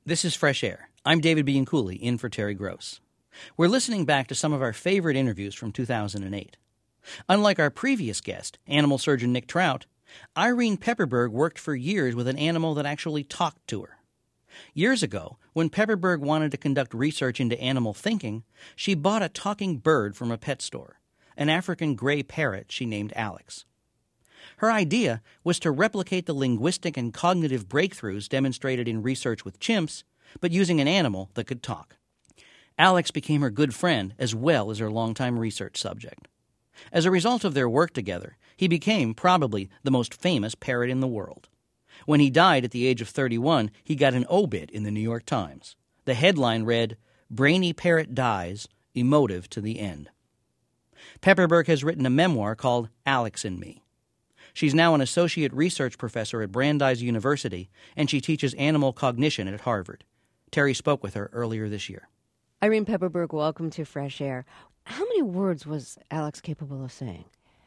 This is Fresh Air. I'm David Bianculli, in for Terry Gross. We're listening back to some of our favorite interviews from 2008. Unlike our previous guest, animal surgeon Nick Trout, Irene Pepperberg worked for years with an animal that actually talked to her. Years ago, when Pepperberg wanted to conduct research into animal thinking, she bought a talking bird from a pet store, an African gray parrot she named Alex. Her idea was to replicate the linguistic and cognitive breakthroughs demonstrated in research with chimps, but using an animal that could talk. Alex became her good friend as well as her longtime research subject. As a result of their work together, he became probably the most famous parrot in the world. When he died at the age of 31, he got an obit in the New York Times. The headline read, "Brainy Parrot Dies, Emotive to the End." Pepperberg has written a memoir called Alex and Me. She's now an associate research professor at Brandeis University, and she teaches animal cognition at Harvard. Terry spoke with her earlier this year. Irene Pepperberg, welcome to Fresh Air. How many words was Alex capable of saying?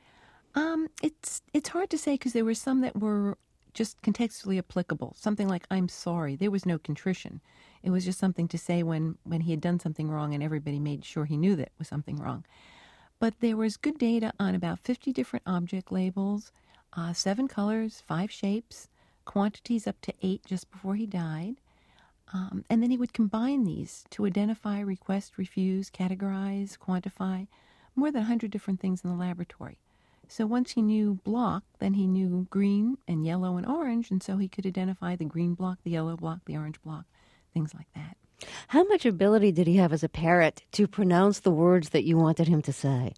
It's hard to say because there were some that were just contextually applicable. Something like, "I'm sorry." There was no contrition. It was just something to say when he had done something wrong and everybody made sure he knew that it was something wrong. But there was good data on about 50 different object labels, 7 colors, 5 shapes, quantities up to 8 just before he died. And then he would combine these to identify, request, refuse, categorize, quantify, more than 100 different things in the laboratory. So once he knew block, then he knew green and yellow and orange, and so he could identify the green block, the yellow block, the orange block, things like that. How much ability did he have as a parrot to pronounce the words that you wanted him to say?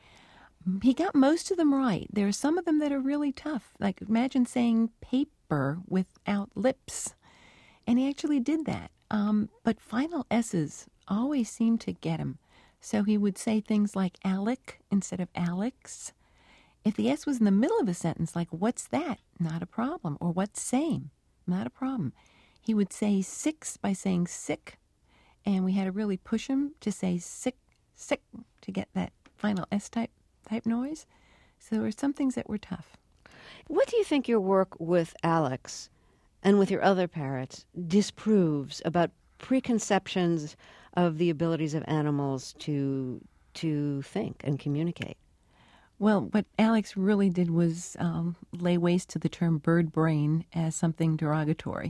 He got most of them right. There are some of them that are really tough. Like imagine saying paper without lips. And he actually did that. But final S's always seemed to get him. So he would say things like Alec instead of Alex. If the S was in the middle of a sentence, like, "What's that?" Not a problem. Or "What's same?" Not a problem. He would say 6 by saying sick. And we had to really push him to say sick, sick, to get that final S type noise. So there were some things that were tough. What do you think your work with Alex and with your other parrots disproves about preconceptions of the abilities of animals to think and communicate? Well, what Alex really did was lay waste to the term bird brain as something derogatory.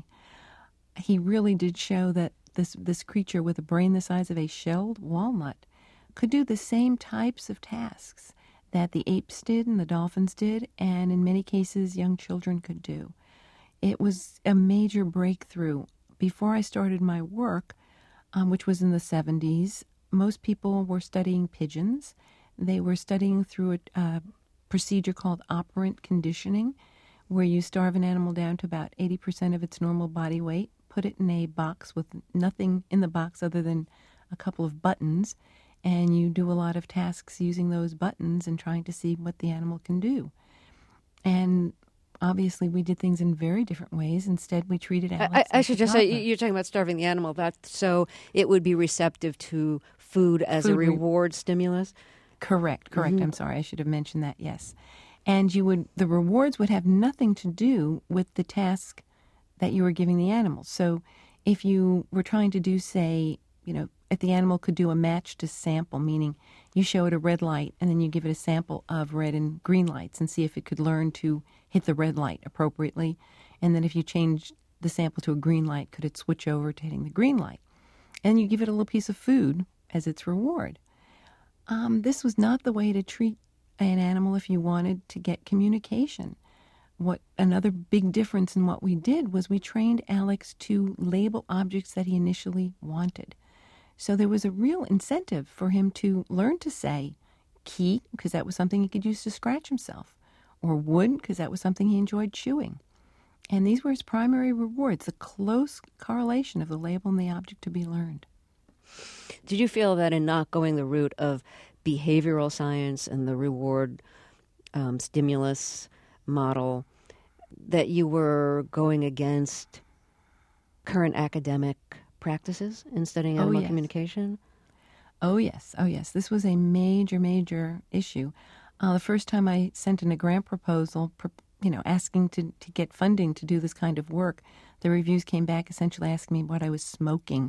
He really did show that this creature with a brain the size of a shelled walnut could do the same types of tasks that the apes did and the dolphins did, and in many cases young children could do. It was a major breakthrough. Before I started my work, which was in the 70s, most people were studying pigeons. They were studying through a procedure called operant conditioning, where you starve an animal down to about 80% of its normal body weight, put it in a box with nothing in the box other than a couple of buttons, and you do a lot of tasks using those buttons and trying to see what the animal can do. And obviously, we did things in very different ways. Instead, we treated Alex. I should just say, you're talking about starving the animal, so it would be receptive to food as a reward stimulus? Correct. Mm-hmm. I'm sorry, I should have mentioned that, yes. And the rewards would have nothing to do with the task that you were giving the animal. So if you were trying to do, say, if the animal could do a match to sample, meaning you show it a red light and then you give it a sample of red and green lights and see if it could learn to hit the red light appropriately. And then if you change the sample to a green light, could it switch over to hitting the green light? And you give it a little piece of food as its reward. This was not the way to treat an animal if you wanted to get communication. Another big difference in what we did was we trained Alex to label objects that he initially wanted. So there was a real incentive for him to learn to say key, because that was something he could use to scratch himself, or wood, because that was something he enjoyed chewing. And these were his primary rewards, the close correlation of the label and the object to be learned. Did you feel that in not going the route of behavioral science and the reward stimulus model, that you were going against current academic practices in studying animal communication? Oh, yes. This was a major, major issue. The first time I sent in a grant proposal, asking to get funding to do this kind of work, the reviews came back essentially asking me what I was smoking.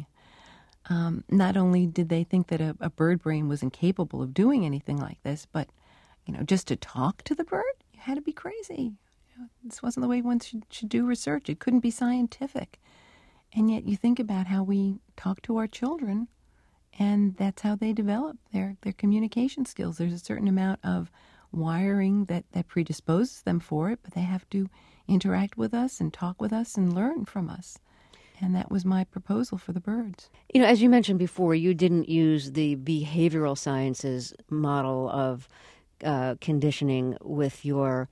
Not only did they think that a bird brain was incapable of doing anything like this, but, just to talk to the bird, you had to be crazy. This wasn't the way one should do research. It couldn't be scientific. And yet you think about how we talk to our children, and that's how they develop their communication skills. There's a certain amount of wiring that predisposes them for it, but they have to interact with us and talk with us and learn from us. And that was my proposal for the birds. As you mentioned before, you didn't use the behavioral sciences model of conditioning with your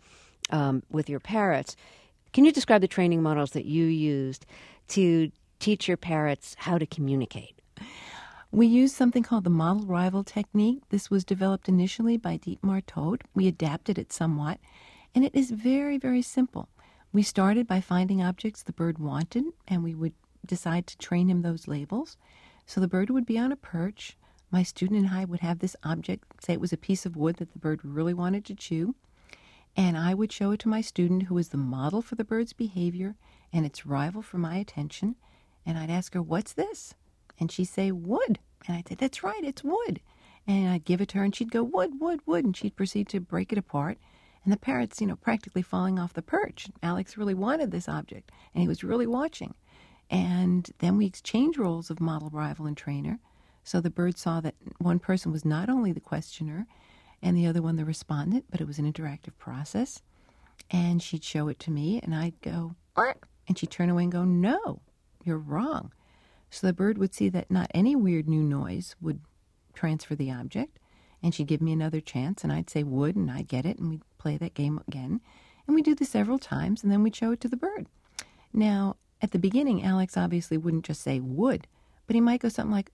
parrots. Can you describe the training models that you used to teach your parrots how to communicate? We used something called the model rival technique. This was developed initially by Dietmar Todt. We adapted it somewhat, and it is very, very simple. We started by finding objects the bird wanted, and we would decide to train him those labels. So the bird would be on a perch. My student and I would have this object, say it was a piece of wood that the bird really wanted to chew, and I would show it to my student, who was the model for the bird's behavior and its rival for my attention, and I'd ask her, "What's this?" And she'd say, "Wood." And I'd say, "That's right, it's wood." And I'd give it to her, and she'd go, "Wood, wood, wood," and she'd proceed to break it apart. And the parrot's, practically falling off the perch. Alex really wanted this object, and he was really watching. And then we exchanged roles of model, rival, and trainer. So the bird saw that one person was not only the questioner and the other one the respondent, but it was an interactive process. And she'd show it to me, and I'd go, "What?" And she'd turn away and go, "No, you're wrong." So the bird would see that not any weird new noise would transfer the object, and she'd give me another chance, and I'd say wood, and I'd get it, and we'd play that game again. And we'd do this several times, and then we'd show it to the bird. Now, at the beginning, Alex obviously wouldn't just say wood, but he might go something like,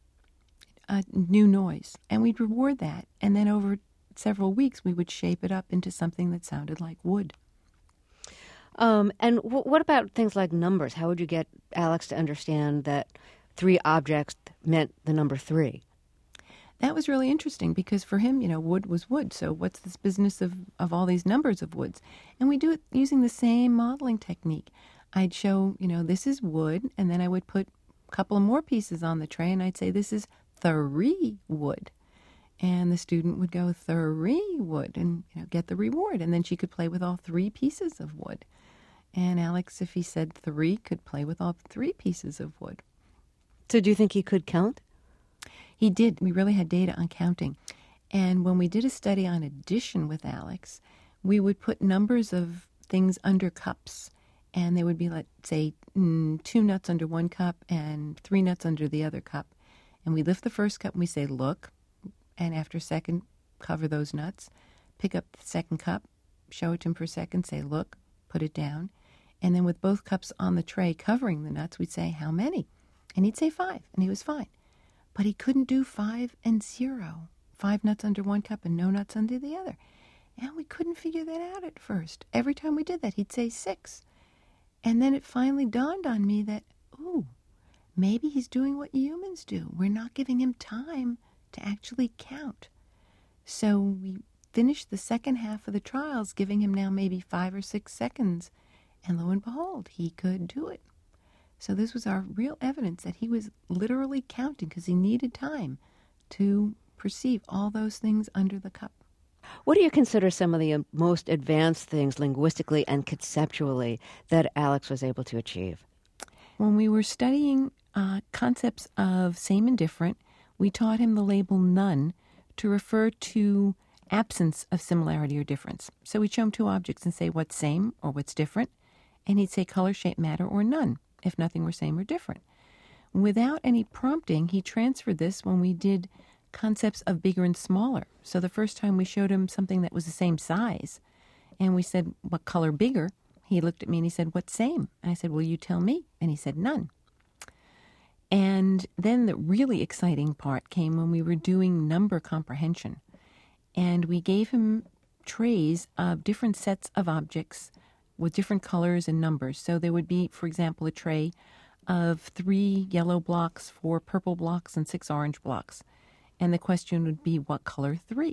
a new noise, and we'd reward that. And then over several weeks, we would shape it up into something that sounded like wood. And what about things like numbers? How would you get Alex to understand that 3 objects meant the number 3? That was really interesting because for him, wood was wood. So what's this business of all these numbers of woods? And we do it using the same modeling technique. I'd show, this is wood, and then I would put a couple of more pieces on the tray, and I'd say, this is 3 wood. And the student would go 3 wood and get the reward. And then she could play with all 3 pieces of wood. And Alex, if he said 3, could play with all 3 pieces of wood. So do you think he could count? He did. We really had data on counting. And when we did a study on addition with Alex, we would put numbers of things under cups. And they would be, let's say, 2 nuts under one cup and 3 nuts under the other cup. And we lift the first cup and we say, "Look." And after a second, cover those nuts. Pick up the second cup, show it to him for a second, say, "Look," put it down. And then with both cups on the tray covering the nuts, we'd say, "How many?" And he'd say 5, and he was fine. But he couldn't do 5 and 0. 5 nuts under one cup and no nuts under the other. And we couldn't figure that out at first. Every time we did that, he'd say 6. And then it finally dawned on me that, maybe he's doing what humans do. We're not giving him time to actually count. So we finished the second half of the trials, giving him now maybe 5 or 6 seconds. And lo and behold, he could do it. So this was our real evidence that he was literally counting because he needed time to perceive all those things under the cup. What do you consider some of the most advanced things linguistically and conceptually that Alex was able to achieve? When we were studying concepts of same and different, we taught him the label none to refer to absence of similarity or difference. So we'd show him 2 objects and say what's same or what's different, and he'd say color, shape, matter, or none, if nothing were same or different. Without any prompting, he transferred this when we did concepts of bigger and smaller. So the first time we showed him something that was the same size, and we said, "What color bigger?" He looked at me and he said, "What's same?" And I said, "Well, you tell me." And he said, "None." And then the really exciting part came when we were doing number comprehension. And we gave him trays of different sets of objects with different colors and numbers. So there would be, for example, a tray of 3 yellow blocks, 4 purple blocks, and 6 orange blocks. And the question would be, what color 3?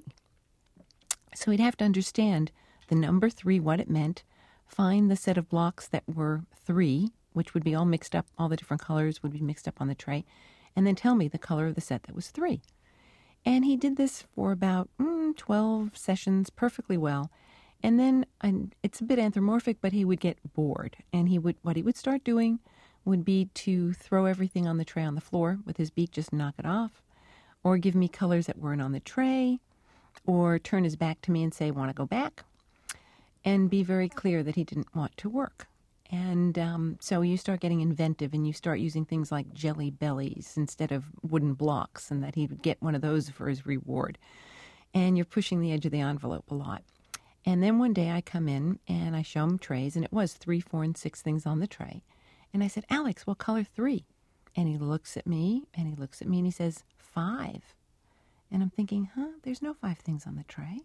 So he'd have to understand the number 3, what it meant, find the set of blocks that were 3, which would be all mixed up, all the different colors would be mixed up on the tray, and then tell me the color of the set that was 3. And he did this for about 12 sessions perfectly well. And then, it's a bit anthropomorphic, but he would get bored. And what he would start doing would be to throw everything on the tray on the floor with his beak, just knock it off, or give me colors that weren't on the tray, or turn his back to me and say, want to go back, and be very clear that he didn't want to work. And so you start getting inventive, and you start using things like jelly bellies instead of wooden blocks, and that he would get one of those for his reward. And you're pushing the edge of the envelope a lot. And then one day I come in, and I show him trays, and it was 3, 4, and 6 things on the tray. And I said, Alex, what color 3? And he looks at me, and he says, 5. And I'm thinking, there's no 5 things on the tray.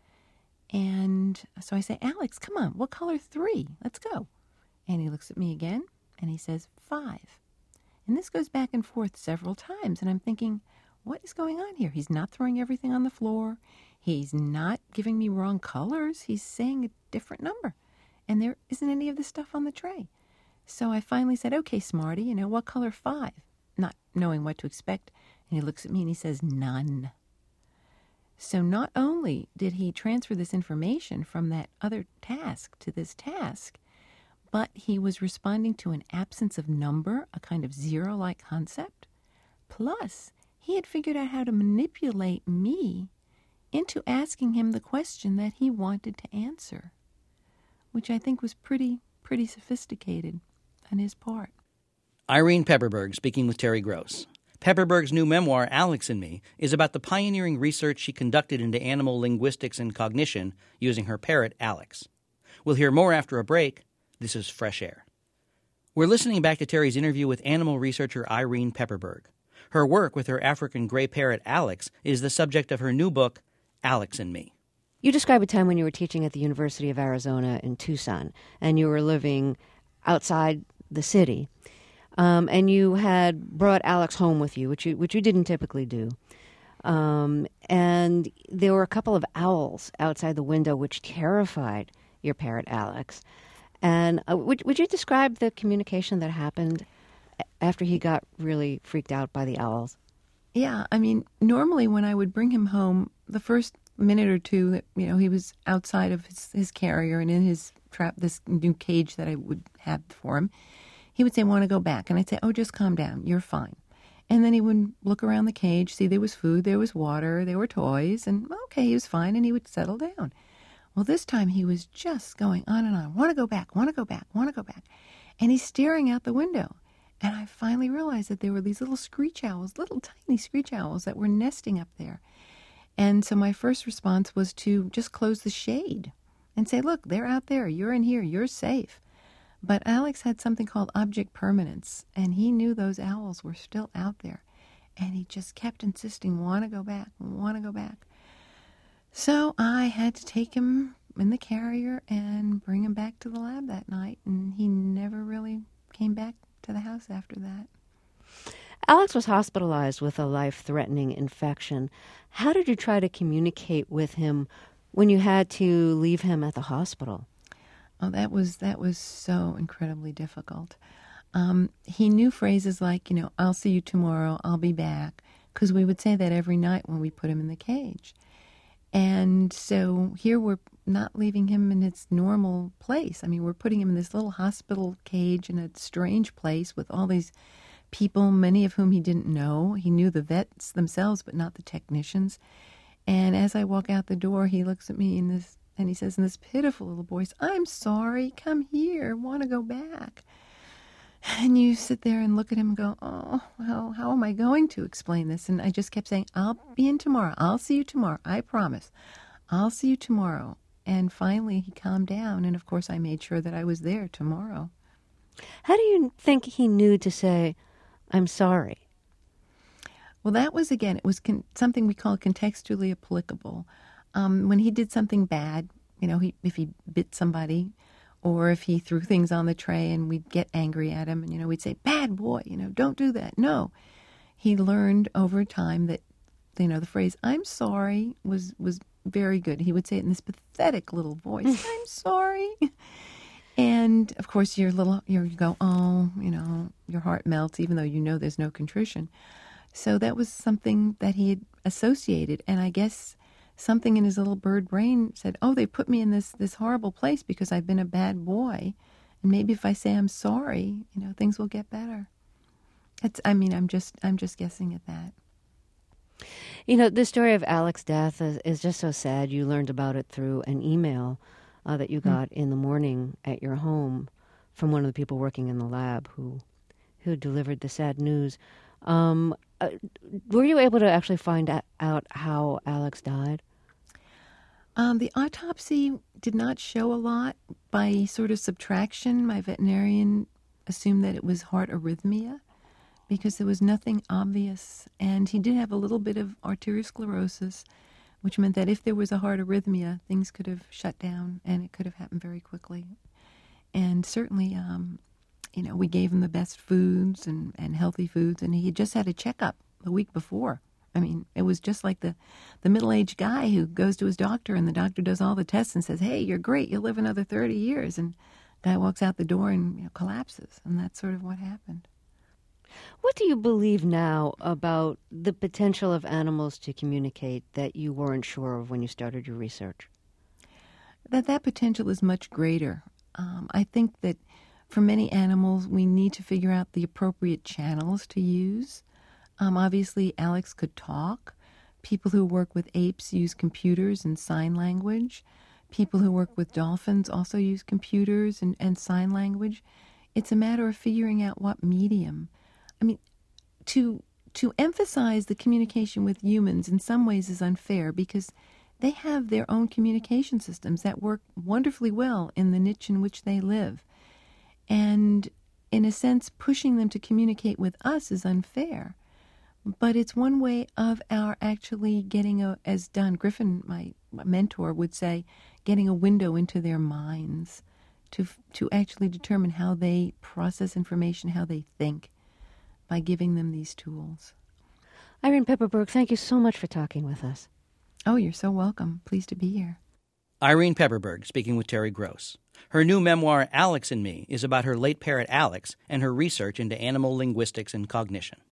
And so I say, Alex, come on, what color 3? Let's go. And he looks at me again, and he says, 5. And this goes back and forth several times, and I'm thinking, what is going on here? He's not throwing everything on the floor. He's not giving me wrong colors. He's saying a different number. And there isn't any of the stuff on the tray. So I finally said, okay, smarty, what color 5? Not knowing what to expect. And he looks at me and he says, none. So not only did he transfer this information from that other task to this task, but he was responding to an absence of number, a kind of zero-like concept. Plus, he had figured out how to manipulate me into asking him the question that he wanted to answer, which I think was pretty sophisticated on his part. Irene Pepperberg speaking with Terry Gross. Pepperberg's new memoir, Alex and Me, is about the pioneering research she conducted into animal linguistics and cognition using her parrot, Alex. We'll hear more after a break. This is Fresh Air. We're listening back to Terry's interview with animal researcher Irene Pepperberg. Her work with her African gray parrot, Alex, is the subject of her new book, Alex and Me. You describe a time when you were teaching at the University of Arizona in Tucson, and you were living outside the city, and you had brought Alex home with you, which you didn't typically do. And there were a couple of owls outside the window which terrified your parrot, Alex. And would you describe the communication that happened after he got really freaked out by the owls? Yeah, normally when I would bring him home, the first minute or two that, he was outside of his carrier and in his trap, this new cage that I would have for him, he would say, want to go back? And I'd say, oh, just calm down. You're fine. And then he would look around the cage, see there was food, there was water, there were toys, and okay, he was fine, and he would settle down. Well, this time he was just going on and on. Want to go back, want to go back, want to go back. And he's staring out the window. And I finally realized that there were these little screech owls, little tiny screech owls that were nesting up there. And so my first response was to just close the shade and say, look, they're out there. You're in here. You're safe. But Alex had something called object permanence, and he knew those owls were still out there. And he just kept insisting, want to go back, want to go back. So I had to take him in the carrier and bring him back to the lab that night, and he never really came back to the house after that. Alex was hospitalized with a life-threatening infection. How did you try to communicate with him when you had to leave him at the hospital? Oh, that was so incredibly difficult. He knew phrases like, I'll see you tomorrow, I'll be back, because we would say that every night when we put him in the cage. And so here we're not leaving him in his normal place. We're putting him in this little hospital cage in a strange place with all these people, many of whom he didn't know. He knew the vets themselves, but not the technicians. And as I walk out the door, he looks at me and he says in this pitiful little voice, I'm sorry, come here, want to go back. And you sit there and look at him and go, oh, how am I going to explain this? And I just kept saying, I'll be in tomorrow. I'll see you tomorrow. I promise. I'll see you tomorrow. And finally he calmed down. And of course I made sure that I was there tomorrow. How do you think he knew to say, I'm sorry? Well, that was, again, it was something we call contextually applicable. When he did something bad, if he bit somebody, or if he threw things on the tray and we'd get angry at him and, we'd say, bad boy, don't do that. No. He learned over time that, the phrase, I'm sorry, was very good. He would say it in this pathetic little voice, I'm sorry. And of course, you go, oh, your heart melts, even though you know there's no contrition. So that was something that he had associated, and I guess something in his little bird brain said, oh, they put me in this horrible place because I've been a bad boy, and maybe if I say I'm sorry, things will get better. I'm just guessing at that. The story of Alex's death is just so sad. You learned about it through an email that you got in the morning at your home from one of the people working in the lab who delivered the sad news. Were you able to actually find out how Alex died? The autopsy did not show a lot. By sort of subtraction, my veterinarian assumed that it was heart arrhythmia because there was nothing obvious. And he did have a little bit of arteriosclerosis, which meant that if there was a heart arrhythmia, things could have shut down and it could have happened very quickly. And certainly, we gave him the best foods and healthy foods, and he had just had a checkup the week before. It was just like the middle-aged guy who goes to his doctor, and the doctor does all the tests and says, hey, you're great, you'll live another 30 years. And the guy walks out the door and collapses, and that's sort of what happened. What do you believe now about the potential of animals to communicate that you weren't sure of when you started your research? That potential is much greater. I think that for many animals, we need to figure out the appropriate channels to use. Obviously, Alex could talk. People who work with apes use computers and sign language. People who work with dolphins also use computers and sign language. It's a matter of figuring out what medium. To emphasize the communication with humans in some ways is unfair because they have their own communication systems that work wonderfully well in the niche in which they live. And in a sense, pushing them to communicate with us is unfair. But it's one way of our actually getting as Don Griffin, my mentor, would say, getting a window into their minds to actually determine how they process information, how they think, by giving them these tools. Irene Pepperberg, thank you so much for talking with us. Oh, you're so welcome. Pleased to be here. Irene Pepperberg speaking with Terry Gross. Her new memoir, Alex and Me, is about her late parrot Alex and her research into animal linguistics and cognition.